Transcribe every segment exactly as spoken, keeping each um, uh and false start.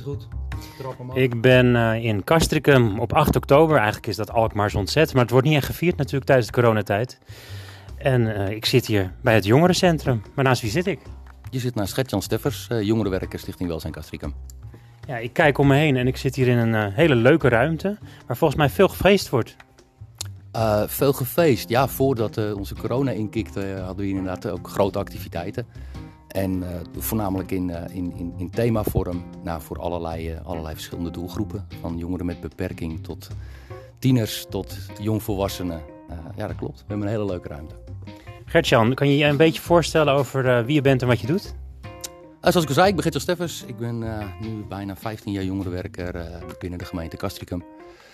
Goed, trap hem op. Ik ben uh, in Castricum op acht oktober. Eigenlijk is dat Alkmaars ontzet, maar het wordt niet echt gevierd natuurlijk tijdens de coronatijd. En uh, ik zit hier bij het jongerencentrum. Maar naast wie zit ik? Je zit naast Gert-Jan Steffers, uh, jongerenwerker Stichting Welzijn Castricum. Ja, ik kijk om me heen en ik zit hier in een uh, hele leuke ruimte, waar volgens mij veel gefeest wordt. Uh, veel gefeest. Ja, voordat uh, onze corona inkikte uh, hadden we hier inderdaad ook grote activiteiten. En uh, voornamelijk in, uh, in, in, in themavorm, nou, voor allerlei, uh, allerlei verschillende doelgroepen. Van jongeren met beperking tot tieners tot jongvolwassenen. Uh, ja, dat klopt. We hebben een hele leuke ruimte. Gert-Jan, kan je je een beetje voorstellen over uh, wie je bent en wat je doet? Uh, zoals ik al zei, ik ben Gert-Jan Steffers. Ik ben uh, nu bijna vijftien jaar jongerenwerker uh, binnen de gemeente Castricum.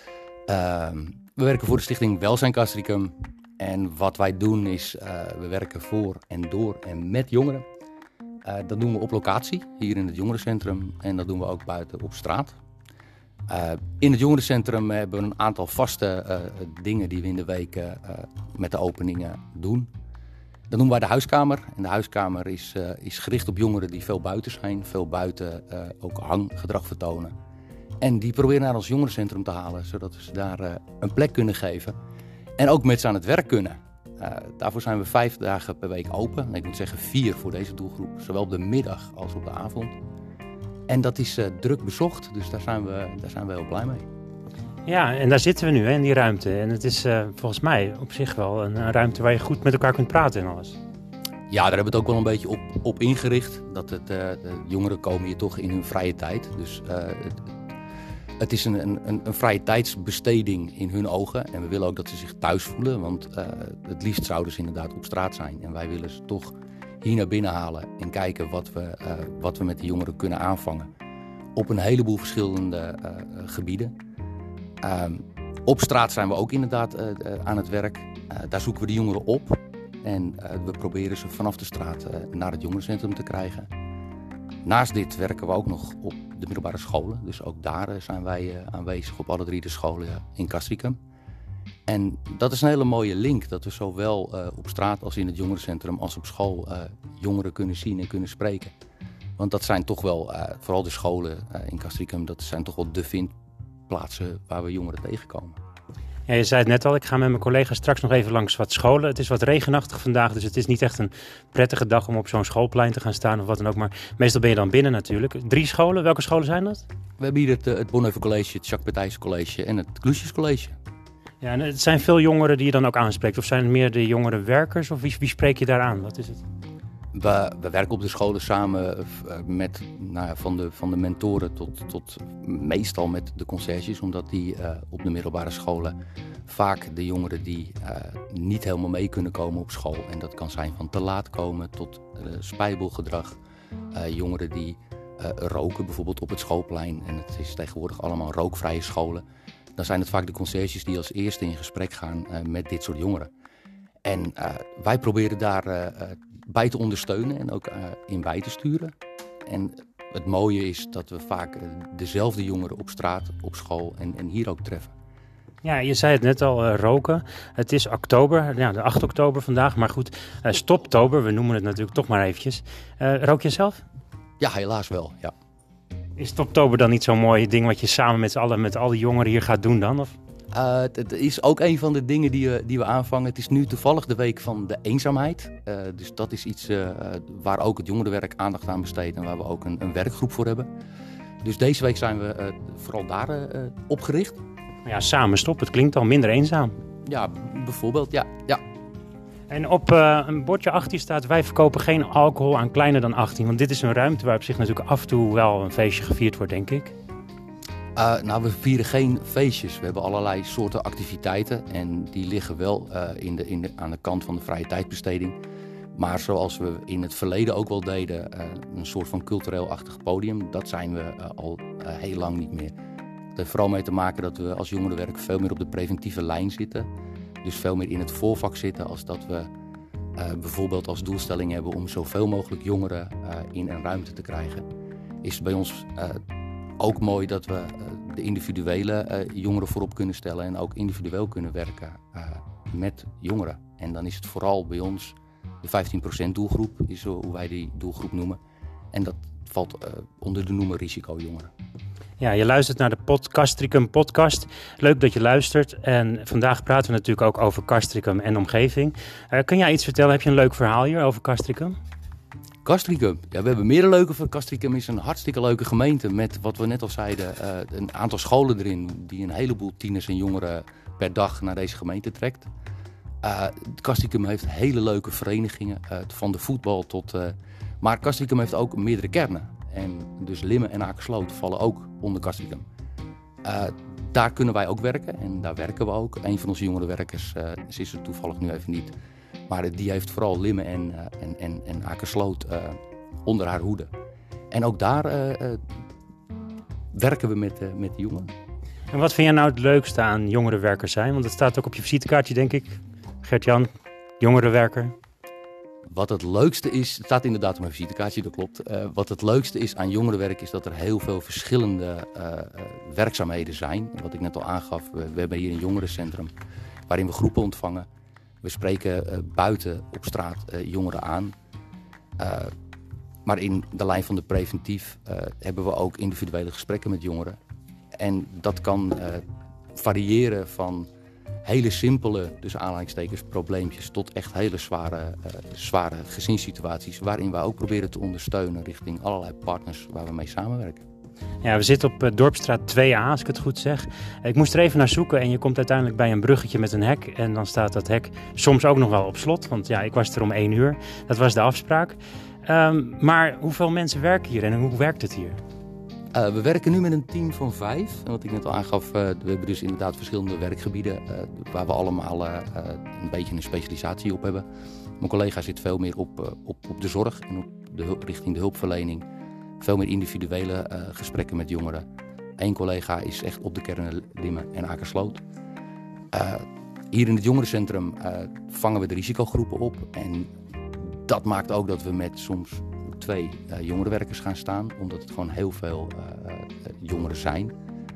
Uh, we werken voor de Stichting Welzijn Castricum. En wat wij doen is, uh, we werken voor en door en met jongeren. Uh, dat doen we op locatie, hier in het jongerencentrum. En dat doen we ook buiten op straat. Uh, in het jongerencentrum hebben we een aantal vaste uh, dingen die we in de week uh, met de openingen doen. Dat noemen wij de huiskamer. En de huiskamer is, uh, is gericht op jongeren die veel buiten zijn. Veel buiten uh, ook hanggedrag vertonen. En die proberen naar ons jongerencentrum te halen, zodat we ze daar uh, een plek kunnen geven. En ook met ze aan het werk kunnen. Uh, daarvoor zijn we vijf dagen per week open. Ik moet zeggen vier voor deze doelgroep. Zowel op de middag als op de avond. En dat is uh, druk bezocht, dus daar zijn, we, daar zijn we heel blij mee. Ja, en daar zitten we nu, hè, in die ruimte. En het is uh, volgens mij op zich wel een, een ruimte waar je goed met elkaar kunt praten en alles. Ja, daar hebben we het ook wel een beetje op, op ingericht. Dat het, uh, de jongeren komen hier toch in hun vrije tijd. Dus uh, het, het is een, een, een vrije tijdsbesteding in hun ogen. En we willen ook dat ze zich thuis voelen. Want uh, het liefst zouden ze inderdaad op straat zijn. En wij willen ze toch hier naar binnen halen en kijken wat we, uh, wat we met de jongeren kunnen aanvangen. Op een heleboel verschillende uh, gebieden. Um, op straat zijn we ook inderdaad uh, uh, aan het werk. Uh, daar zoeken we de jongeren op. En uh, we proberen ze vanaf de straat uh, naar het jongerencentrum te krijgen. Naast dit werken we ook nog op de middelbare scholen. Dus ook daar uh, zijn wij uh, aanwezig op alle drie de scholen uh, in Castricum. En dat is een hele mooie link. Dat we zowel uh, op straat als in het jongerencentrum als op school uh, jongeren kunnen zien en kunnen spreken. Want dat zijn toch wel, uh, vooral de scholen uh, in Castricum, dat zijn toch wel de vindplaatsen waar we jongeren tegenkomen. Ja, je zei het net al, ik ga met mijn collega's straks nog even langs wat scholen. Het is wat regenachtig vandaag, dus het is niet echt een prettige dag om op zo'n schoolplein te gaan staan of wat dan ook. Maar meestal ben je dan binnen natuurlijk. Drie scholen, welke scholen zijn dat? We hebben hier het, het Bonhoeffer College, het Jacques Petijs College en het Kluisjes College. Ja, en het zijn veel jongeren die je dan ook aanspreekt. Of zijn het meer de jongere werkers of wie, wie spreek je daar aan? Wat is het? We, we werken op de scholen samen met, nou ja, van, de, van de mentoren tot, tot meestal met de conciërges. Omdat die uh, op de middelbare scholen vaak de jongeren die uh, niet helemaal mee kunnen komen op school. En dat kan zijn van te laat komen tot uh, spijbelgedrag. Uh, jongeren die uh, roken bijvoorbeeld op het schoolplein. En het is tegenwoordig allemaal rookvrije scholen. Dan zijn het vaak de conciërges die als eerste in gesprek gaan uh, met dit soort jongeren. En uh, wij proberen daar uh, bij te ondersteunen en ook uh, in bij te sturen. En het mooie is dat we vaak uh, dezelfde jongeren op straat, op school en, en hier ook treffen. Ja, je zei het net al, uh, roken. Het is oktober, ja, de acht oktober vandaag. Maar goed, uh, stoptober, we noemen het natuurlijk toch maar eventjes. Uh, rook je zelf? Ja, helaas wel, ja. Is stoptober dan niet zo'n mooi ding wat je samen met z'n allen, met al die jongeren hier gaat doen dan? Of? Uh, het is ook een van de dingen die we, die we aanvangen. Het is nu toevallig de week van de eenzaamheid. Uh, dus dat is iets uh, waar ook het jongerenwerk aandacht aan besteedt en waar we ook een, een werkgroep voor hebben. Dus deze week zijn we uh, vooral daar uh, op gericht. Ja, samen stop, het klinkt al minder eenzaam. Ja, bijvoorbeeld, ja. ja. En op uh, een bordje achttien staat, wij verkopen geen alcohol aan kleiner dan achttien. Want dit is een ruimte waar op zich natuurlijk af en toe wel een feestje gevierd wordt, denk ik. Uh, nou, we vieren geen feestjes. We hebben allerlei soorten activiteiten. En die liggen wel uh, in de, in de, aan de kant van de vrije tijdbesteding. Maar zoals we in het verleden ook wel deden, uh, een soort van cultureel-achtig podium. Dat zijn we uh, al uh, heel lang niet meer. Het heeft vooral mee te maken dat we als jongerenwerk veel meer op de preventieve lijn zitten. Dus veel meer in het voorvak zitten als dat we uh, bijvoorbeeld als doelstelling hebben om zoveel mogelijk jongeren uh, in een ruimte te krijgen. Is het bij ons uh, ook mooi dat we uh, de individuele uh, jongeren voorop kunnen stellen en ook individueel kunnen werken uh, met jongeren. En dan is het vooral bij ons de vijftien procent doelgroep, is hoe wij die doelgroep noemen. En dat valt uh, onder de noemer risicojongeren. Ja, je luistert naar de pod Castricum podcast. Leuk dat je luistert. En vandaag praten we natuurlijk ook over Castricum en omgeving. Uh, kun jij iets vertellen? Heb je een leuk verhaal hier over Castricum? Castricum, ja, we hebben meerdere leuke van. Castricum is een hartstikke leuke gemeente met, wat we net al zeiden, uh, een aantal scholen erin die een heleboel tieners en jongeren per dag naar deze gemeente trekt. Uh, Castricum heeft hele leuke verenigingen, uh, van de voetbal tot... Uh, maar Castricum heeft ook meerdere kernen. En dus Limmen en Akersloot vallen ook onder Castricum. Uh, daar kunnen wij ook werken en daar werken we ook. Een van onze jongerenwerkers, uh, ze is er toevallig nu even niet... Maar die heeft vooral Limmen en, uh, en, en, en Akersloot uh, onder haar hoede. En ook daar uh, uh, werken we met, uh, met de jongeren. En wat vind jij nou het leukste aan jongerenwerker zijn? Want dat staat ook op je visitekaartje, denk ik. Gert-Jan, jongerenwerker. Wat het leukste is, het staat inderdaad op mijn visitekaartje, dat klopt. Uh, wat het leukste is aan jongerenwerk is dat er heel veel verschillende uh, uh, werkzaamheden zijn. Wat ik net al aangaf, we, we hebben hier een jongerencentrum waarin we groepen ontvangen. We spreken uh, buiten op straat uh, jongeren aan. Uh, maar in de lijn van de preventief uh, hebben we ook individuele gesprekken met jongeren. En dat kan uh, variëren van hele simpele, dus aanhalingstekens, probleempjes... tot echt hele zware, uh, zware gezinssituaties... waarin we ook proberen te ondersteunen richting allerlei partners waar we mee samenwerken. Ja, we zitten op uh, Dorpstraat twee A, als ik het goed zeg. Ik moest er even naar zoeken en je komt uiteindelijk bij een bruggetje met een hek. En dan staat dat hek soms ook nog wel op slot, want ja, ik was er om één uur. Dat was de afspraak. Um, maar hoeveel mensen werken hier en hoe werkt het hier? Uh, we werken nu met een team van vijf. En wat ik net al aangaf, uh, we hebben dus inderdaad verschillende werkgebieden... Uh, waar we allemaal uh, uh, een beetje een specialisatie op hebben. Mijn collega zit veel meer op, uh, op, op de zorg en op de hulp, richting de hulpverlening... Veel meer individuele uh, gesprekken met jongeren. Eén collega is echt op de kernen Limmen en Akersloot. Uh, hier in het jongerencentrum uh, vangen we de risicogroepen op. En dat maakt ook dat we met soms twee uh, jongerenwerkers gaan staan. Omdat het gewoon heel veel uh, uh, jongeren zijn.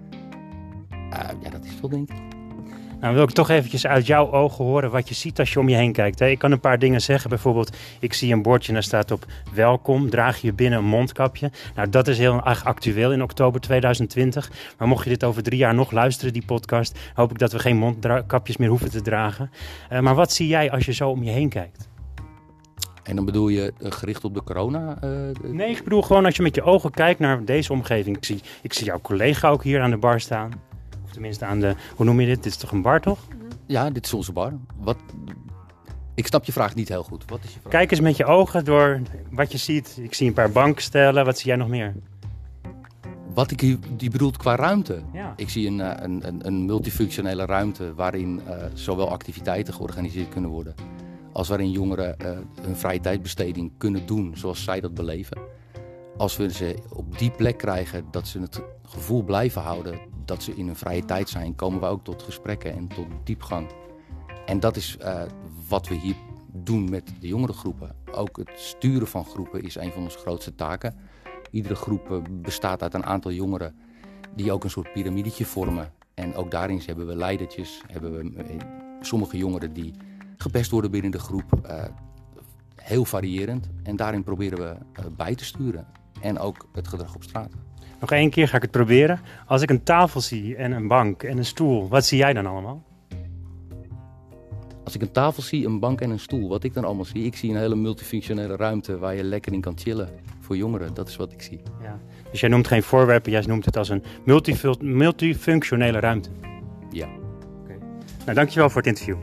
Uh, ja, dat is het wel, denk ik. Nou, wil ik toch eventjes uit jouw ogen horen wat je ziet als je om je heen kijkt. Hè? Ik kan een paar dingen zeggen. Bijvoorbeeld, ik zie een bordje en daar staat op welkom. Draag je binnen een mondkapje. Nou, dat is heel erg actueel in oktober tweeduizend twintig. Maar mocht je dit over drie jaar nog luisteren, die podcast... hoop ik dat we geen mondkapjes meer hoeven te dragen. Uh, maar wat zie jij als je zo om je heen kijkt? En dan bedoel je uh, gericht op de corona? Uh, nee, ik bedoel gewoon als je met je ogen kijkt naar deze omgeving. Ik zie, ik zie jouw collega ook hier aan de bar staan. Tenminste aan de, hoe noem je dit? Dit is toch een bar, toch? Ja, dit is onze bar. Wat, ik snap je vraag niet heel goed. Wat is je vraag? Kijk eens met je ogen door wat je ziet. Ik zie een paar bankstellen. Wat zie jij nog meer? Wat ik hier die bedoelt qua ruimte. Ja. Ik zie een, een, een, een multifunctionele ruimte waarin uh, zowel activiteiten georganiseerd kunnen worden... als waarin jongeren uh, hun vrije tijdbesteding kunnen doen zoals zij dat beleven. Als we ze op die plek krijgen dat ze het gevoel blijven houden... dat ze in hun vrije tijd zijn, komen we ook tot gesprekken en tot diepgang. En dat is uh, wat we hier doen met de jongerengroepen. Ook het sturen van groepen is een van onze grootste taken. Iedere groep bestaat uit een aantal jongeren die ook een soort piramidetje vormen. En ook daarin hebben we leidertjes, hebben we sommige jongeren die gepest worden binnen de groep. Uh, heel variërend. En daarin proberen we uh, bij te sturen. En ook het gedrag op straat. Nog één keer ga ik het proberen. Als ik een tafel zie en een bank en een stoel, wat zie jij dan allemaal? Als ik een tafel zie, een bank en een stoel, wat ik dan allemaal zie... ik zie een hele multifunctionele ruimte waar je lekker in kan chillen voor jongeren. Dat is wat ik zie. Ja. Dus jij noemt geen voorwerpen, jij noemt het als een multif- multifunctionele ruimte. Ja. Okay. Nou, dankjewel voor het interview.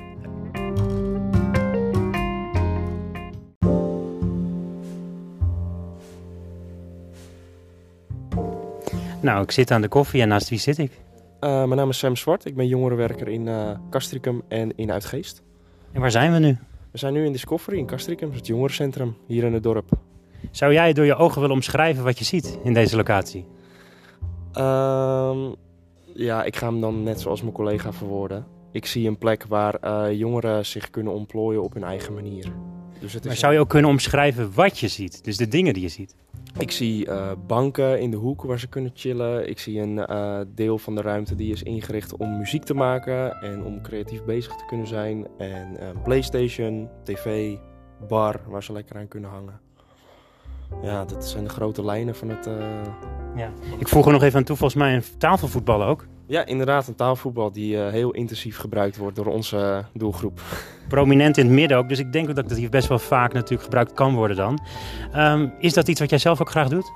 Nou, ik zit aan de koffie en naast wie zit ik? Uh, mijn naam is Sam Zwart. Ik ben jongerenwerker in uh, Castricum en in Uitgeest. En waar zijn we nu? We zijn nu in Discovery in Castricum, het jongerencentrum hier in het dorp. Zou jij door je ogen willen omschrijven wat je ziet in deze locatie? Uh, ja, ik ga hem dan net zoals mijn collega verwoorden. Ik zie een plek waar uh, jongeren zich kunnen ontplooien op hun eigen manier. Dus het is maar zou je ook kunnen omschrijven wat je ziet? Dus de dingen die je ziet? Ik zie uh, banken in de hoek waar ze kunnen chillen. Ik zie een uh, deel van de ruimte die is ingericht om muziek te maken en om creatief bezig te kunnen zijn. En uh, PlayStation, tv, bar waar ze lekker aan kunnen hangen. Ja, dat zijn de grote lijnen van het... Uh... Ja. Ik voeg er nog even aan toe, volgens mij een tafelvoetballen ook. Ja, inderdaad, een tafelvoetbal die uh, heel intensief gebruikt wordt door onze uh, doelgroep. Prominent in het midden ook, dus ik denk ook dat dat hier best wel vaak natuurlijk gebruikt kan worden dan. Um, is dat iets wat jij zelf ook graag doet?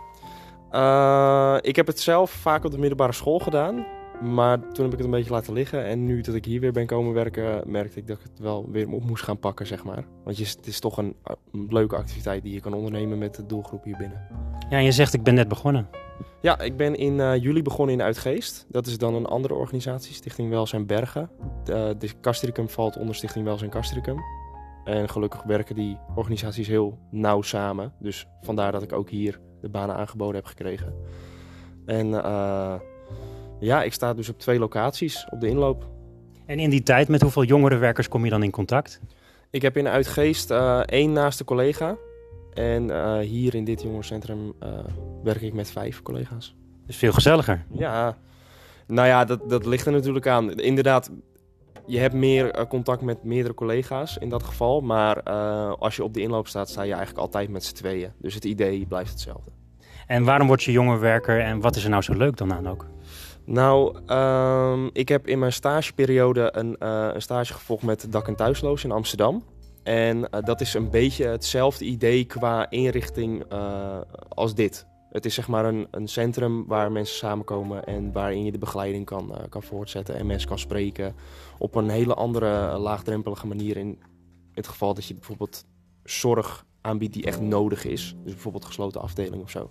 Uh, ik heb het zelf vaak op de middelbare school gedaan, maar toen heb ik het een beetje laten liggen. En nu dat ik hier weer ben komen werken, merkte ik dat ik het wel weer op moest gaan pakken, zeg maar. Want je, het is toch een, een leuke activiteit die je kan ondernemen met de doelgroep hier binnen. Ja, en je zegt ik ben net begonnen. Ja, ik ben in uh, juli begonnen in Uitgeest. Dat is dan een andere organisatie, Stichting Welzijn Bergen. De, de Castricum valt onder Stichting Welzijn Castricum. En gelukkig werken die organisaties heel nauw samen. Dus vandaar dat ik ook hier de banen aangeboden heb gekregen. En uh, ja, ik sta dus op twee locaties op de inloop. En in die tijd, met hoeveel jongere werkers kom je dan in contact? Ik heb in Uitgeest uh, één naaste collega. En uh, hier in dit jongerencentrum uh, werk ik met vijf collega's. Dus veel gezelliger. Ja, nou ja, dat, dat ligt er natuurlijk aan. Inderdaad, je hebt meer uh, contact met meerdere collega's in dat geval. Maar uh, als je op de inloop staat, sta je eigenlijk altijd met z'n tweeën. Dus het idee blijft hetzelfde. En waarom word je jongerenwerker en wat is er nou zo leuk dan aan ook? Nou, um, ik heb in mijn stageperiode een, uh, een stage gevolgd met Dak- en Thuisloos in Amsterdam. En uh, dat is een beetje hetzelfde idee qua inrichting uh, als dit. Het is zeg maar een, een centrum waar mensen samenkomen en waarin je de begeleiding kan, uh, kan voortzetten en mensen kan spreken op een hele andere uh, laagdrempelige manier. In het geval dat je bijvoorbeeld zorg aanbiedt die echt nodig is. Dus bijvoorbeeld gesloten afdeling of zo.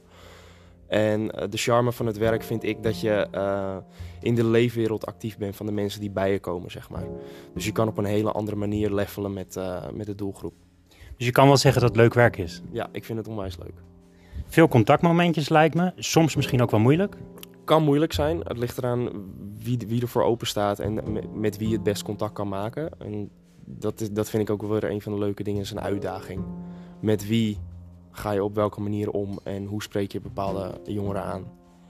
En uh, de charme van het werk vind ik dat je uh, in de leefwereld actief bent van de mensen die bij je komen, zeg maar. Dus je kan op een hele andere manier levelen met, uh, met de doelgroep. Dus je kan wel zeggen dat het leuk werk is? Ja, ik vind het onwijs leuk. Veel contactmomentjes lijkt me, soms misschien ook wel moeilijk? Kan moeilijk zijn, het ligt eraan wie, wie er voor open staat en met, met wie je het best contact kan maken. En dat, is, dat vind ik ook wel weer een van de leuke dingen, is een uitdaging. Met wie ga je op welke manier om en hoe spreek je bepaalde jongeren aan?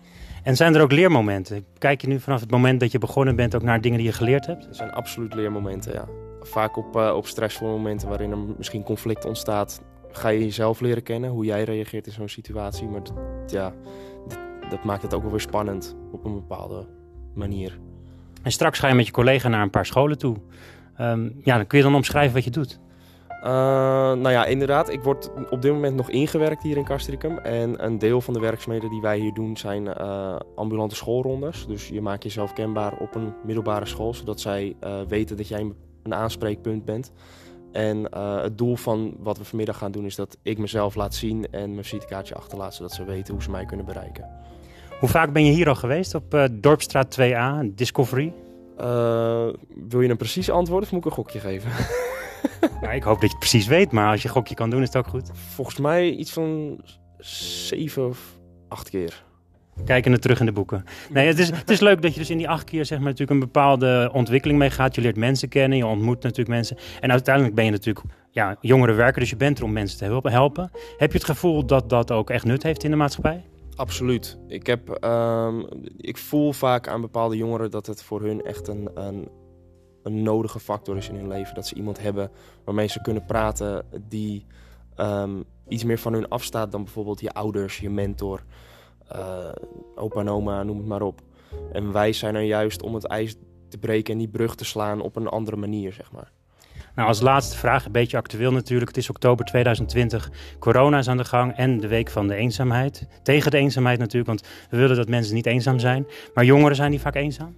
En zijn er ook leermomenten? Kijk je nu vanaf het moment dat je begonnen bent ook naar dingen die je geleerd hebt? Er zijn absoluut leermomenten, ja. Vaak op, uh, op stressvolle momenten waarin er misschien conflict ontstaat, ga je jezelf leren kennen, hoe jij reageert in zo'n situatie. Maar dat, ja, dat, dat maakt het ook wel weer spannend op een bepaalde manier. En straks ga je met je collega naar een paar scholen toe. Um, ja, dan kun je dan omschrijven wat je doet? Uh, nou ja, inderdaad. Ik word op dit moment nog ingewerkt hier in Castricum. En een deel van de werkzaamheden die wij hier doen zijn uh, ambulante schoolrondes. Dus je maakt jezelf kenbaar op een middelbare school, zodat zij uh, weten dat jij een aanspreekpunt bent. En uh, het doel van wat we vanmiddag gaan doen is dat ik mezelf laat zien en mijn visitekaartje achterlaat, zodat ze weten hoe ze mij kunnen bereiken. Hoe vaak ben je hier al geweest op uh, Dorpstraat twee A, Discovery? Uh, wil je een precies antwoord of moet ik een gokje geven? Nou, ik hoop dat je het precies weet, maar als je een gokje kan doen is het ook goed. Volgens mij iets van zeven of acht keer. Kijken er terug in de boeken. Nee, het is, het is leuk dat je dus in die acht keer zeg maar, natuurlijk een bepaalde ontwikkeling mee gaat. Je leert mensen kennen, je ontmoet natuurlijk mensen. En uiteindelijk ben je natuurlijk ja, jongerenwerker, dus je bent er om mensen te helpen. Heb je het gevoel dat dat ook echt nut heeft in de maatschappij? Absoluut. Ik, heb, um, ik voel vaak aan bepaalde jongeren dat het voor hun echt een, een, een nodige factor is in hun leven. Dat ze iemand hebben waarmee ze kunnen praten die um, iets meer van hun afstaat dan bijvoorbeeld je ouders, je mentor, uh, opa en oma, noem het maar op. En wij zijn er juist om het ijs te breken en die brug te slaan op een andere manier, zeg maar. Nou, als laatste vraag, een beetje actueel natuurlijk. Het is oktober tweeduizend twintig, corona is aan de gang en de week van de eenzaamheid. Tegen de eenzaamheid natuurlijk, want we willen dat mensen niet eenzaam zijn. Maar jongeren, zijn die vaak eenzaam?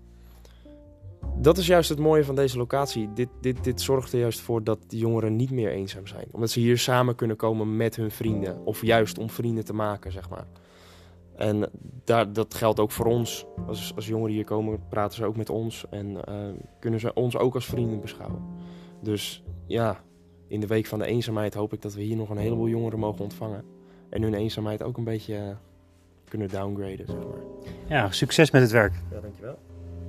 Dat is juist het mooie van deze locatie. Dit, dit, dit zorgt er juist voor dat de jongeren niet meer eenzaam zijn. Omdat ze hier samen kunnen komen met hun vrienden. Of juist om vrienden te maken, zeg maar. En daar, dat geldt ook voor ons. Als, als jongeren hier komen, praten ze ook met ons. En uh, kunnen ze ons ook als vrienden beschouwen. Dus ja, in de week van de eenzaamheid hoop ik dat we hier nog een heleboel jongeren mogen ontvangen. En hun eenzaamheid ook een beetje uh, kunnen downgraden, zeg maar. Ja, succes met het werk. Ja, dankjewel.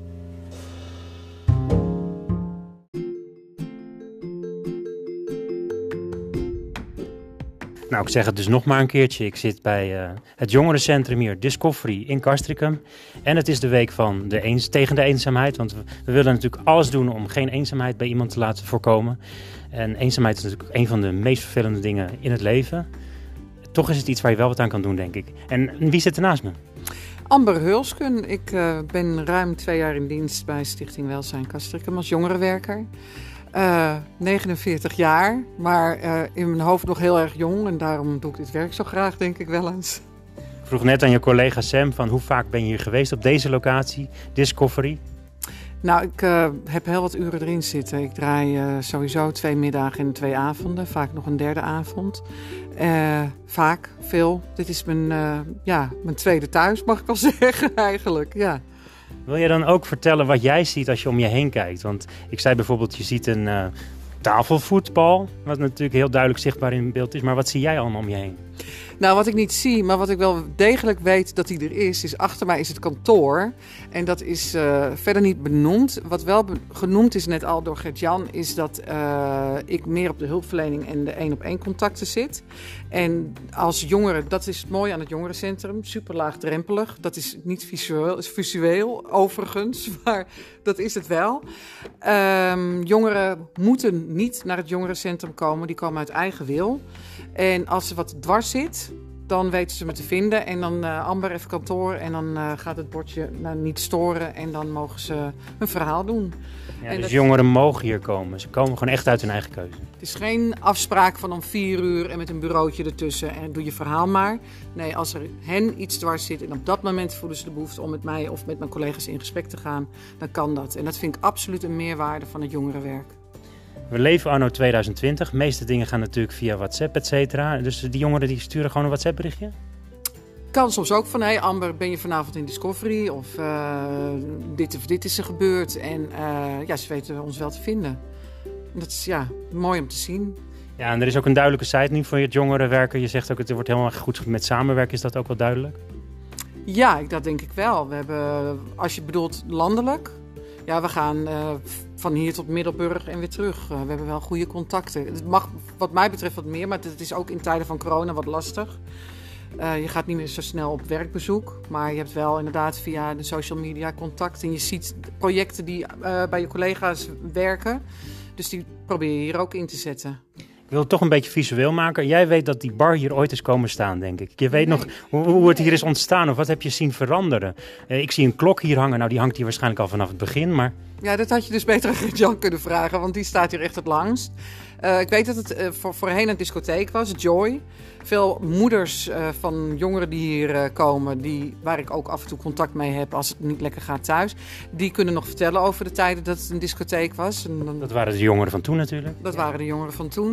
Nou, ik zeg het dus nog maar een keertje. Ik zit bij uh, het jongerencentrum hier, Discovery in Castricum. En het is de week van de eens, tegen de eenzaamheid. Want we, we willen natuurlijk alles doen om geen eenzaamheid bij iemand te laten voorkomen. En eenzaamheid is natuurlijk een van de meest vervelende dingen in het leven. toch is het iets waar je wel wat aan kan doen, denk ik. En wie zit er naast me? Amber Hulsken. Ik uh, ben ruim twee jaar in dienst bij Stichting Welzijn Castricum als jongerenwerker. Uh, negenenveertig jaar, maar uh, in mijn hoofd nog heel erg jong. En daarom doe ik dit werk zo graag, denk ik wel eens. Ik vroeg net aan je collega Sam van hoe vaak ben je hier geweest op deze locatie, Discovery? Nou, ik uh, heb heel wat uren erin zitten. Ik draai uh, sowieso twee middagen en twee avonden. Vaak nog een derde avond. Uh, vaak, veel. Dit is mijn, uh, ja, mijn tweede thuis, mag ik wel zeggen eigenlijk. Ja. Wil je dan ook vertellen wat jij ziet als je om je heen kijkt? Want ik zei bijvoorbeeld, je ziet een uh, tafelvoetbal, wat natuurlijk heel duidelijk zichtbaar in beeld is. Maar wat zie jij allemaal om je heen? Nou, wat ik niet zie, maar wat ik wel degelijk weet dat die er is, is achter mij is het kantoor. En dat is uh, verder niet benoemd. Wat wel be- genoemd is net al door Gert-Jan, is dat uh, ik meer op de hulpverlening en de één-op-één contacten zit. En als jongere, dat is het mooie aan het jongerencentrum, super laagdrempelig. Dat is niet visueel, is visueel overigens, maar dat is het wel. Um, jongeren moeten niet naar het jongerencentrum komen, die komen uit eigen wil. En als er wat dwars zit, dan weten ze me te vinden. En dan uh, Amber even kantoor en dan uh, gaat het bordje nou, niet storen. En dan mogen ze hun verhaal doen. Ja, en dus dat... jongeren mogen hier komen. Ze komen gewoon echt uit hun eigen keuze. Het is geen afspraak van om vier uur en met een bureautje ertussen en doe je verhaal maar. Nee, als er hen iets dwars zit en op dat moment voelen ze de behoefte om met mij of met mijn collega's in gesprek te gaan, dan kan dat. En dat vind ik absoluut een meerwaarde van het jongerenwerk. We leven anno tweeduizend twintig. De meeste dingen gaan natuurlijk via WhatsApp, et cetera. Dus die jongeren die sturen gewoon een WhatsApp-berichtje? Kan soms ook van, hé hey Amber, ben je vanavond in Discovery? Of uh, dit of dit is er gebeurd. En uh, ja, ze weten ons wel te vinden. En dat is ja, mooi om te zien. Ja, en er is ook een duidelijke site nu voor het jongerenwerken. Je zegt ook, het wordt helemaal goed met samenwerken. Is dat ook wel duidelijk? Ja, dat denk ik wel. We hebben, als je bedoelt landelijk... Ja, we gaan uh, van hier tot Middelburg en weer terug. Uh, we hebben wel goede contacten. Het mag wat mij betreft wat meer, maar het is ook in tijden van corona wat lastig. Uh, je gaat niet meer zo snel op werkbezoek, maar je hebt wel inderdaad via de social media contact. En je ziet projecten die uh, bij je collega's werken, dus die probeer je hier ook in te zetten. Ik wil het toch een beetje visueel maken. Jij weet dat die bar hier ooit is komen staan, denk ik. Je weet nee. nog hoe, hoe het hier is ontstaan of wat heb je zien veranderen. Uh, ik zie een klok hier hangen. Nou, die hangt hier waarschijnlijk al vanaf het begin, maar... Ja, dat had je dus beter aan Gert-Jan kunnen vragen, want die staat hier echt het langst. Uh, ik weet dat het uh, voor, voorheen een discotheek was, Joy. Veel moeders uh, van jongeren die hier uh, komen, die, waar ik ook af en toe contact mee heb als het niet lekker gaat thuis, die kunnen nog vertellen over de tijden dat het een discotheek was. En dan, dat waren de jongeren van toen natuurlijk. Dat waren de jongeren van toen.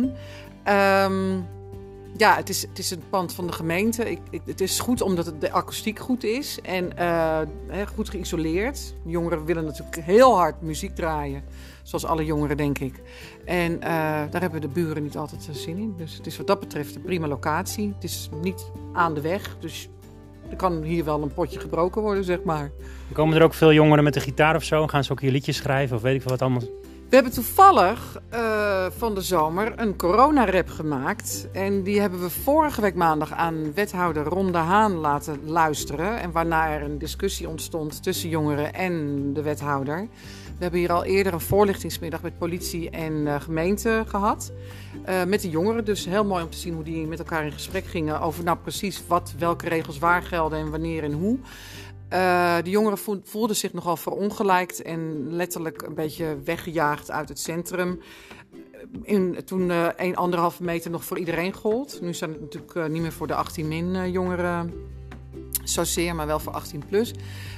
Um, ja, het is, het is een pand van de gemeente. Ik, ik, het is goed omdat het, de akoestiek goed is en uh, he, goed geïsoleerd. Jongeren willen natuurlijk heel hard muziek draaien. Zoals alle jongeren, denk ik. En uh, daar hebben de buren niet altijd zin in. Dus het is wat dat betreft een prima locatie. Het is niet aan de weg, dus er kan hier wel een potje gebroken worden, zeg maar. Komen er ook veel jongeren met een gitaar of zo? Gaan ze ook hier liedjes schrijven of weet ik veel wat allemaal? We hebben toevallig uh, van de zomer een corona-rap gemaakt. En die hebben we vorige week maandag aan wethouder Ron de Haan laten luisteren. En waarna er een discussie ontstond tussen jongeren en de wethouder. We hebben hier al eerder een voorlichtingsmiddag met politie en uh, gemeente gehad. Uh, met de jongeren, dus heel mooi om te zien hoe die met elkaar in gesprek gingen over nou precies wat, welke regels waar gelden en wanneer en hoe. Uh, de jongeren voelden zich nogal verongelijkt en letterlijk een beetje weggejaagd uit het centrum. In, toen uh, een anderhalve meter nog voor iedereen gold. Nu zijn het natuurlijk uh, niet meer voor de achttien min uh, jongeren zozeer, maar wel voor achttien plus.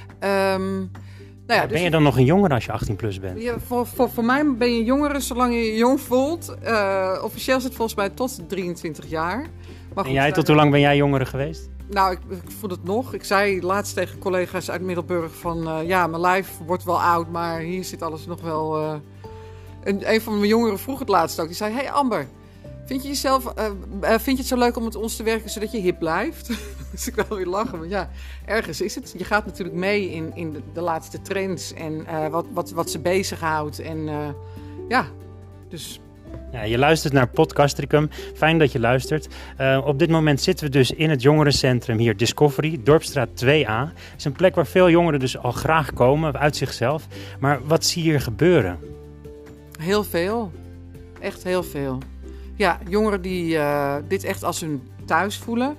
Um, Nou ja, ben dus je dan nog een jongere als je achttien plus bent? Ja, voor, voor, voor mij ben je jongere zolang je je jong voelt. Uh, officieel zit het volgens mij tot drieëntwintig jaar. Maar goed, en jij, tot hoe lang ben jij jongere geweest? Nou, ik, ik voel het nog. Ik zei laatst tegen collega's uit Middelburg van... Uh, ja, mijn lijf wordt wel oud, maar hier zit alles nog wel... Uh... En een van mijn jongeren vroeg het laatst ook. Die zei, hey Amber, vind je, jezelf, uh, uh, vind je het zo leuk om met ons te werken zodat je hip blijft? Dus ik wel weer lachen. Maar ja, ergens is het. Je gaat natuurlijk mee in, in de, de laatste trends en uh, wat, wat, wat ze bezighoudt. En uh, ja, dus... Ja, je luistert naar Podcastricum. Fijn dat je luistert. Uh, op dit moment zitten we dus in het jongerencentrum hier, Discovery, Dorpstraat twee A. Het is een plek waar veel jongeren dus al graag komen, uit zichzelf. Maar wat zie je hier gebeuren? Heel veel. Echt heel veel. Ja, jongeren die uh, dit echt als hun thuis voelen.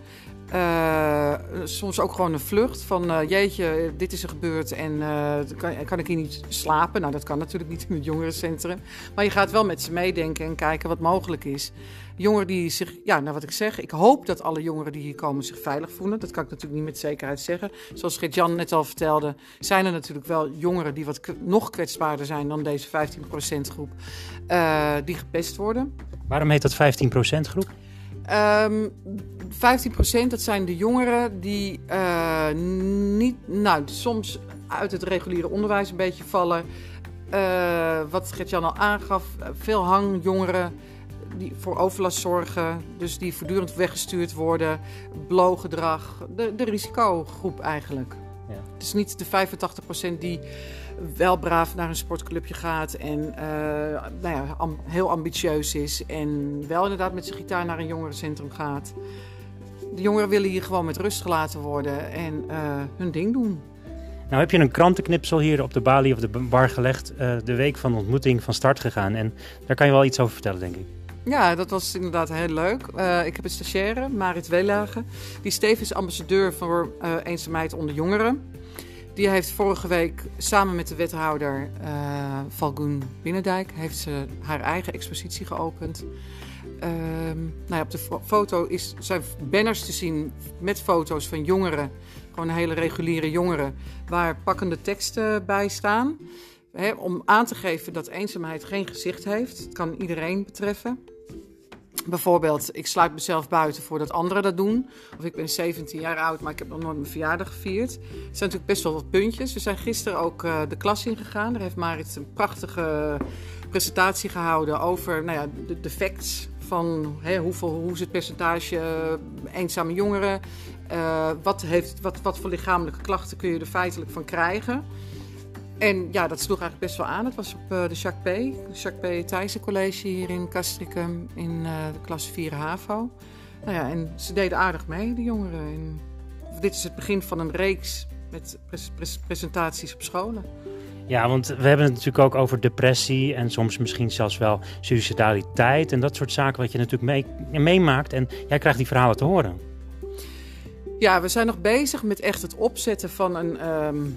Uh, soms ook gewoon een vlucht van uh, jeetje, dit is er gebeurd en uh, kan, kan ik hier niet slapen? Nou, dat kan natuurlijk niet in het jongerencentrum. Maar je gaat wel met ze meedenken en kijken wat mogelijk is. Jongeren die zich, ja, nou wat ik zeg, ik hoop dat alle jongeren die hier komen zich veilig voelen. Dat kan ik natuurlijk niet met zekerheid zeggen. Zoals Gert-Jan net al vertelde, zijn er natuurlijk wel jongeren die wat k- nog kwetsbaarder zijn dan deze vijftien procent groep, uh, die gepest worden. Waarom heet dat vijftien procent groep? Um, vijftien procent, dat zijn de jongeren die uh, niet, nou, soms uit het reguliere onderwijs een beetje vallen. Uh, wat Gert-Jan al aangaf, veel hangjongeren die voor overlast zorgen. Dus die voortdurend weggestuurd worden. Blow-gedrag, de, de risicogroep eigenlijk. Ja. Het is niet de vijfentachtig procent die wel braaf naar een sportclubje gaat en uh, nou ja, am, heel ambitieus is en wel inderdaad met zijn gitaar naar een jongerencentrum gaat. De jongeren willen hier gewoon met rust gelaten worden en uh, hun ding doen. Nou heb je een krantenknipsel hier op de balie of de bar gelegd, uh, de week van de ontmoeting van start gegaan en daar kan je wel iets over vertellen, denk ik. Ja, dat was inderdaad heel leuk. Uh, ik heb een stagiaire, Marit Weelage, die stevig ambassadeur voor uh, eenzaamheid onder jongeren. Die heeft vorige week samen met de wethouder uh, Valgoen Binnendijk heeft ze haar eigen expositie geopend. Um, nou ja, op de fo- foto is, zijn banners te zien met foto's van jongeren, gewoon hele reguliere jongeren, waar pakkende teksten bij staan. Hè, om aan te geven dat eenzaamheid geen gezicht heeft. Het kan iedereen betreffen. Bijvoorbeeld, ik sluit mezelf buiten voordat anderen dat doen. Of ik ben zeventien jaar oud, maar ik heb nog nooit mijn verjaardag gevierd. Het zijn natuurlijk best wel wat puntjes. We zijn gisteren ook uh, de klas ingegaan. Daar heeft Marit een prachtige presentatie gehouden over nou ja, de, de facts van hè, hoeveel, hoe is het percentage uh, eenzame jongeren. Uh, wat, heeft, wat, wat voor lichamelijke klachten kun je er feitelijk van krijgen. En ja, dat sloeg eigenlijk best wel aan. Het was op uh, de Jacques P. Jacques P. Thijssen College hier in Castricum in uh, de klas vier HAVO. Nou ja, en ze deden aardig mee, de jongeren. En dit is het begin van een reeks met pres- pres- presentaties op scholen. Ja, want we hebben het natuurlijk ook over depressie en soms misschien zelfs wel suicidaliteit en dat soort zaken wat je natuurlijk mee, meemaakt. En jij krijgt die verhalen te horen. Ja, we zijn nog bezig met echt het opzetten van een um,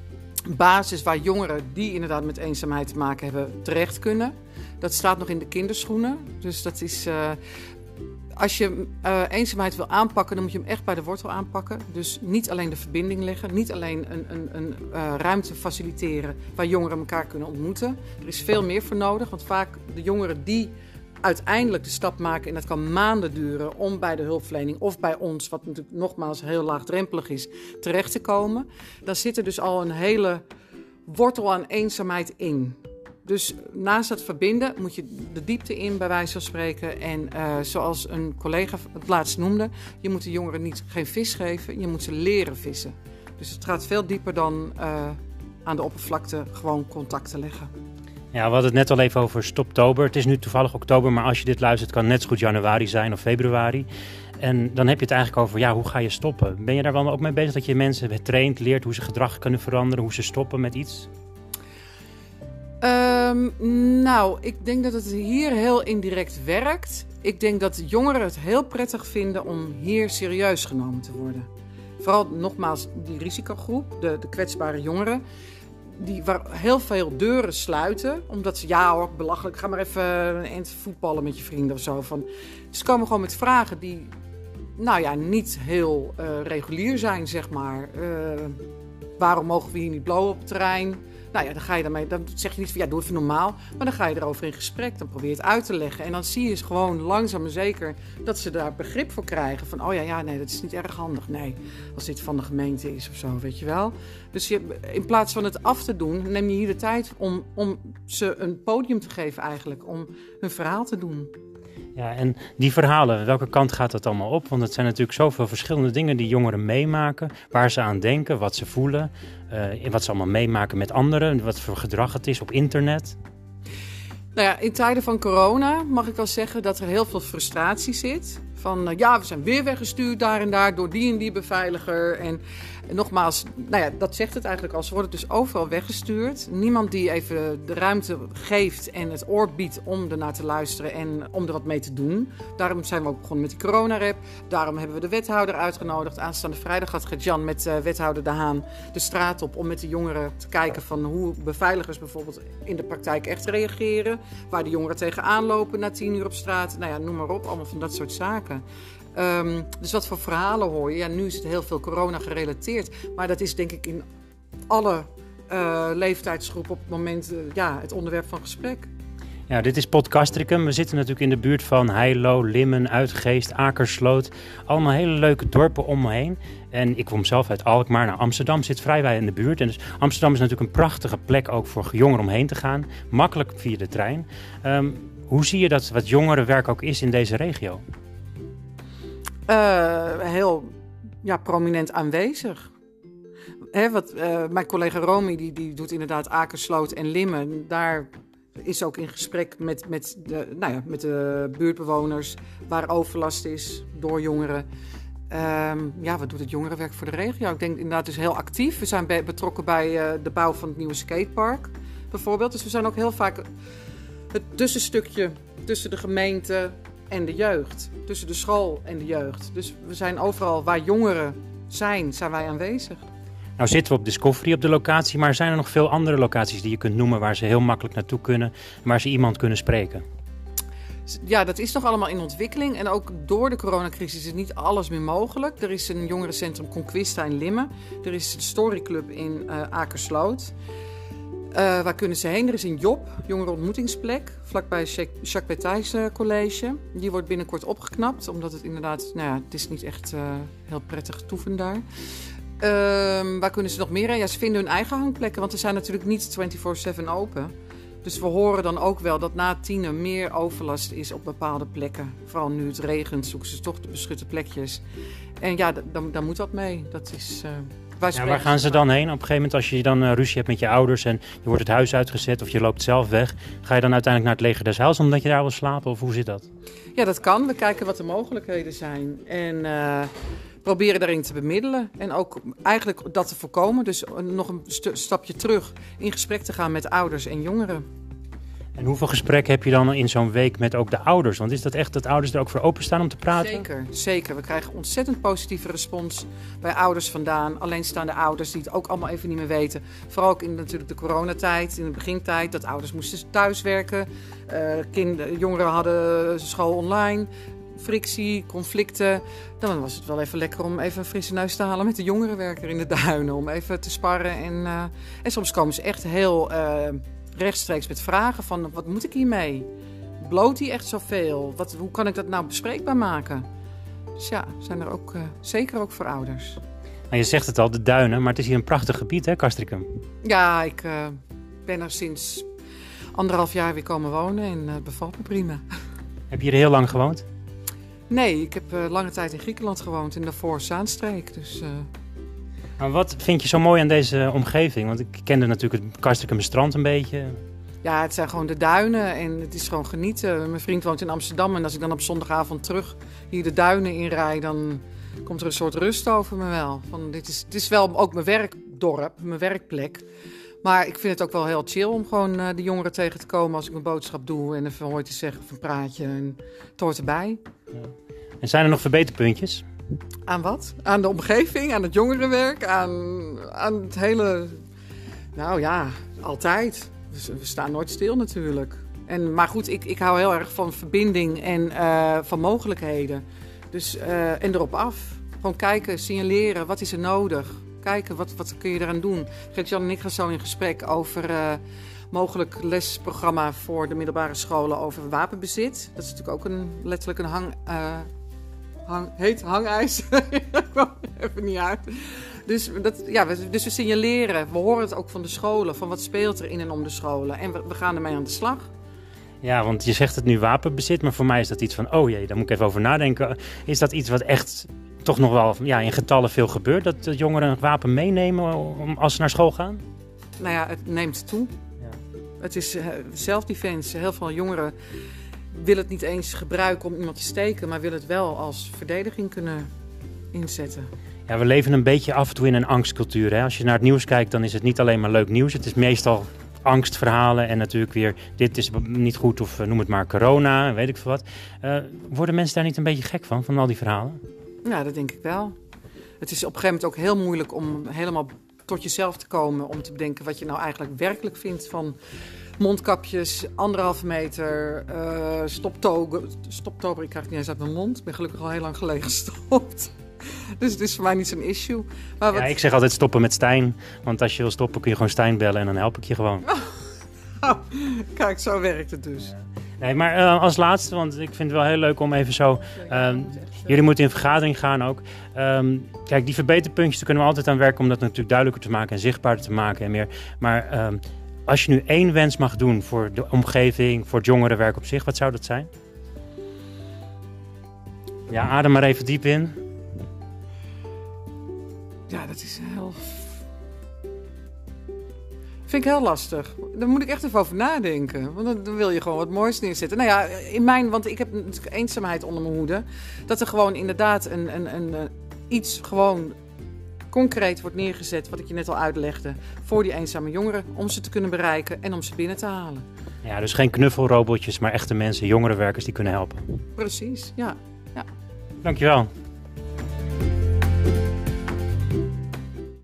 basis waar jongeren die inderdaad met eenzaamheid te maken hebben terecht kunnen. Dat staat nog in de kinderschoenen. Dus dat is... Uh, Als je uh, eenzaamheid wil aanpakken, dan moet je hem echt bij de wortel aanpakken. Dus niet alleen de verbinding leggen, niet alleen een, een, een uh, ruimte faciliteren waar jongeren elkaar kunnen ontmoeten. Er is veel meer voor nodig, want vaak de jongeren die uiteindelijk de stap maken, en dat kan maanden duren, om bij de hulpverlening of bij ons, wat natuurlijk nogmaals heel laagdrempelig is, terecht te komen. Dan zit er dus al een hele wortel aan eenzaamheid in. Dus naast het verbinden moet je de diepte in, bij wijze van spreken. En uh, zoals een collega het laatst noemde, je moet de jongeren niet geen vis geven, je moet ze leren vissen. Dus het gaat veel dieper dan uh, aan de oppervlakte gewoon contact te leggen. Ja, we hadden het net al even over Stoptober. Het is nu toevallig oktober, maar als je dit luistert kan het net zo goed januari zijn of februari. En dan heb je het eigenlijk over, ja, hoe ga je stoppen? Ben je daar wel ook mee bezig dat je mensen traint, leert hoe ze gedrag kunnen veranderen, hoe ze stoppen met iets? Um, nou, ik denk dat het hier heel indirect werkt. Ik denk dat jongeren het heel prettig vinden om hier serieus genomen te worden. Vooral nogmaals die risicogroep, de, de kwetsbare jongeren, die waar heel veel deuren sluiten. Omdat ze, ja hoor, belachelijk, ga maar even een eind voetballen met je vrienden of zo. Van, ze komen gewoon met vragen die, nou ja, niet heel uh, regulier zijn, zeg maar. Uh, waarom mogen we hier niet blowen op het terrein? Nou ja, dan ga je daarmee, dan zeg je niet van ja, doe even normaal. Maar dan ga je erover in gesprek, dan probeer je het uit te leggen. En dan zie je gewoon langzaam en zeker dat ze daar begrip voor krijgen. Van oh ja, ja, nee, dat is niet erg handig. Nee, als dit van de gemeente is of zo, weet je wel. Dus je, in plaats van het af te doen, neem je hier de tijd om, om ze een podium te geven eigenlijk. Om hun verhaal te doen. Ja, en die verhalen, welke kant gaat dat allemaal op? Want het zijn natuurlijk zoveel verschillende dingen die jongeren meemaken. Waar ze aan denken, wat ze voelen. Uh, wat ze allemaal meemaken met anderen. Wat voor gedrag het is op internet. Nou ja, in tijden van corona mag ik wel zeggen dat er heel veel frustratie zit. Van uh, ja, we zijn weer weggestuurd daar en daar door die en die beveiliger. En En nogmaals, nou ja, dat zegt het eigenlijk al. Ze worden dus overal weggestuurd. Niemand die even de ruimte geeft en het oor biedt om ernaar te luisteren en om er wat mee te doen. Daarom zijn we ook begonnen met die coronarep. Daarom hebben we de wethouder uitgenodigd. Aanstaande vrijdag gaat Gert-Jan met uh, wethouder De Haan de straat op om met de jongeren te kijken van hoe beveiligers bijvoorbeeld in de praktijk echt reageren. Waar de jongeren tegenaan lopen na tien uur op straat. Nou ja, noem maar op. Allemaal van dat soort zaken. Um, dus wat voor verhalen hoor je? Ja, nu is het heel veel corona gerelateerd. Maar dat is denk ik in alle uh, leeftijdsgroepen op het moment uh, ja, het onderwerp van gesprek. Ja, dit is Podcastricum. We zitten natuurlijk in de buurt van Heilo, Limmen, Uitgeest, Akersloot. Allemaal hele leuke dorpen om me heen. En ik kom zelf uit Alkmaar. Nou, Amsterdam zit vrij in de buurt. En dus Amsterdam is natuurlijk een prachtige plek ook voor jongeren om heen te gaan. Makkelijk via de trein. Um, hoe zie je dat wat jongerenwerk ook is in deze regio? Uh, heel ja, prominent aanwezig. Hè, wat, uh, mijn collega Romy die, die doet inderdaad Akersloot en Limmen. Daar is ook in gesprek met, met, de, nou ja, met de buurtbewoners waar overlast is door jongeren. Um, ja, wat doet het jongerenwerk voor de regio? Ik denk inderdaad dus heel actief. We zijn be- betrokken bij uh, de bouw van het nieuwe skatepark bijvoorbeeld. Dus we zijn ook heel vaak het tussenstukje tussen de gemeente en de jeugd. Tussen de school en de jeugd. Dus we zijn overal waar jongeren zijn, zijn wij aanwezig. Nou zitten we op Discovery op de locatie, maar zijn er nog veel andere locaties die je kunt noemen waar ze heel makkelijk naartoe kunnen, waar ze iemand kunnen spreken? Ja, dat is nog allemaal in ontwikkeling. En ook door de coronacrisis is niet alles meer mogelijk. Er is een jongerencentrum Conquista in Limmen. Er is een storyclub in uh, Akersloot. Uh, waar kunnen ze heen? Er is een Job, jongerenontmoetingsplek, vlakbij Jacques Betijs uh, College. Die wordt binnenkort opgeknapt, omdat het inderdaad, nou ja, het is niet echt uh, heel prettig toeven daar. Uh, waar kunnen ze nog meer heen? Ja, ze vinden hun eigen hangplekken, want er zijn natuurlijk niet vierentwintig zeven open. Dus we horen dan ook wel dat na tienen meer overlast is op bepaalde plekken. Vooral nu het regent, zoeken ze toch de beschutte plekjes. En ja, dan, dan moet dat mee. Dat is... Uh, Ja, waar gaan ze dan heen? Op een gegeven moment als je dan uh, ruzie hebt met je ouders en je wordt het huis uitgezet of je loopt zelf weg, ga je dan uiteindelijk naar het Leger des Heils omdat je daar wil slapen of hoe zit dat? Ja, dat kan. We kijken wat de mogelijkheden zijn en uh, proberen daarin te bemiddelen. En ook eigenlijk dat te voorkomen. Dus nog een st- stapje terug in gesprek te gaan met ouders en jongeren. En hoeveel gesprekken heb je dan in zo'n week met ook de ouders? Want is dat echt dat ouders er ook voor openstaan om te praten? Zeker, zeker. We krijgen ontzettend positieve respons bij ouders vandaan. Alleenstaande ouders die het ook allemaal even niet meer weten. Vooral ook in natuurlijk de coronatijd, in de begintijd, dat ouders moesten thuiswerken. Uh, kinderen, jongeren hadden school online. Frictie, conflicten. Dan was het wel even lekker om even een frisse neus te halen met de jongerenwerker in de duinen. Om even te sparren. En, uh, en soms komen ze echt heel... Uh, rechtstreeks met vragen van wat moet ik hiermee? Bloot hij echt zoveel? Wat, hoe kan ik dat nou bespreekbaar maken? Dus ja, zijn er ook uh, zeker ook voor ouders. Nou, je zegt het al, de duinen, maar het is hier een prachtig gebied, hè, Castricum? Ja, ik uh, ben er sinds anderhalf jaar weer komen wonen en uh, het bevalt me prima. Heb je hier heel lang gewoond? Nee, ik heb uh, lange tijd in Griekenland gewoond, in daarvoor Zaanstreek. Dus... Uh, Maar wat vind je zo mooi aan deze omgeving? Want ik kende natuurlijk het Castricum strand een beetje. Ja, het zijn gewoon de duinen en het is gewoon genieten. Mijn vriend woont in Amsterdam en als ik dan op zondagavond terug hier de duinen inrijd, dan komt er een soort rust over me wel. Van, dit is, het is wel ook mijn werkdorp, mijn werkplek. Maar ik vind het ook wel heel chill om gewoon uh, de jongeren tegen te komen als ik mijn boodschap doe en even hooi te zeggen of een praatje. En het hoort erbij. Ja. En zijn er nog verbeterpuntjes? Aan wat? Aan de omgeving, aan het jongerenwerk, aan, aan het hele... Nou ja, altijd. We, we staan nooit stil natuurlijk. En, maar goed, ik, ik hou heel erg van verbinding en uh, van mogelijkheden. Dus, uh, en erop af. Gewoon kijken, signaleren, wat is er nodig? Kijken, wat, wat kun je eraan doen? Gert-Jan en ik gaan zo in gesprek over... Uh, mogelijk lesprogramma voor de middelbare scholen over wapenbezit. Dat is natuurlijk ook een, letterlijk een hang... Uh, Hang, heet hangijs. Dat kwam even niet uit. Dus, dat, ja, we, dus we signaleren. We horen het ook van de scholen. Van wat speelt er in en om de scholen. En we, we gaan ermee aan de slag. Ja, want je zegt het nu wapenbezit. Maar voor mij is dat iets van... Oh jee, daar moet ik even over nadenken. Is dat iets wat echt toch nog wel ja, in getallen veel gebeurt? Dat de jongeren een wapen meenemen om, als ze naar school gaan? Nou ja, het neemt toe. Ja. Het is uh, self-defense. Heel veel jongeren... wil het niet eens gebruiken om iemand te steken, maar wil het wel als verdediging kunnen inzetten. Ja, we leven een beetje af en toe in een angstcultuur. Hè? Als je naar het nieuws kijkt, dan is het niet alleen maar leuk nieuws. Het is meestal angstverhalen en natuurlijk weer dit is niet goed of uh, noem het maar corona, weet ik veel wat. Uh, worden mensen daar niet een beetje gek van, van al die verhalen? Ja, dat denk ik wel. Het is op een gegeven moment ook heel moeilijk om helemaal tot jezelf te komen. Om te bedenken wat je nou eigenlijk werkelijk vindt van mondkapjes, anderhalve meter, uh, stoptober. Stoptober, ik krijg het niet eens uit mijn mond. Ik ben gelukkig al heel lang geleden gestopt. Dus het is voor mij niet zo'n issue. Maar wat... Ja, ik zeg altijd stoppen met Stijn. Want als je wil stoppen kun je gewoon Stijn bellen en dan help ik je gewoon. Oh, kijk, zo werkt het dus. Ja. Nee, maar uh, als laatste, want ik vind het wel heel leuk om even zo... Um, jullie moeten in vergadering gaan ook. Um, kijk, die verbeterpuntjes, daar kunnen we altijd aan werken om dat natuurlijk duidelijker te maken en zichtbaarder te maken en meer. Maar um, als je nu één wens mag doen voor de omgeving, voor het jongerenwerk op zich, wat zou dat zijn? Ja, adem maar even diep in. Ja, dat is heel... Vind ik heel lastig. Daar moet ik echt even over nadenken. Want dan, dan wil je gewoon wat moois neerzetten. Nou ja, in mijn... Want ik heb natuurlijk eenzaamheid onder mijn hoede. Dat er gewoon inderdaad een, een, een, een, iets gewoon concreet wordt neergezet... wat ik je net al uitlegde... voor die eenzame jongeren. Om ze te kunnen bereiken en om ze binnen te halen. Ja, dus geen knuffelrobotjes, maar echte mensen, jongerenwerkers die kunnen helpen. Precies, ja. ja. Dankjewel.